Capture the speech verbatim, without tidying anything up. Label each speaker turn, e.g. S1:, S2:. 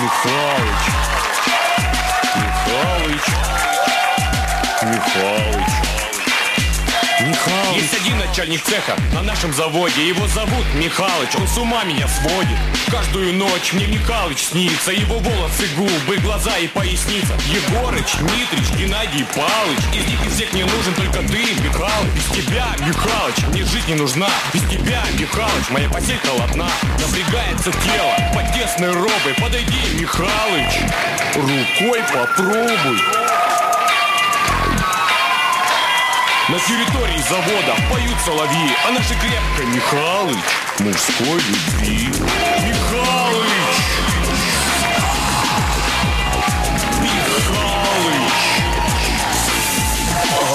S1: Михалыч. Михалыч. Михалыч. Михалыч. Есть один начальник цеха на нашем заводе. Его зовут Михалыч, он с ума меня сводит. Каждую ночь мне Михалыч снится. Его волосы, губы, глаза и поясница. Егорыч, Дмитрич, Геннадий Палыч. Из них из всех мне нужен только ты, Михалыч. Без тебя, Михалыч, мне жизнь не нужна. Без тебя, Михалыч, моя постель холодна. Напрягается тело под тесной робой. Подойди, Михалыч, рукой попробуй. На территории завода поют соловьи о нашей крепкой, Михалыч, мужской любви. Михалыч!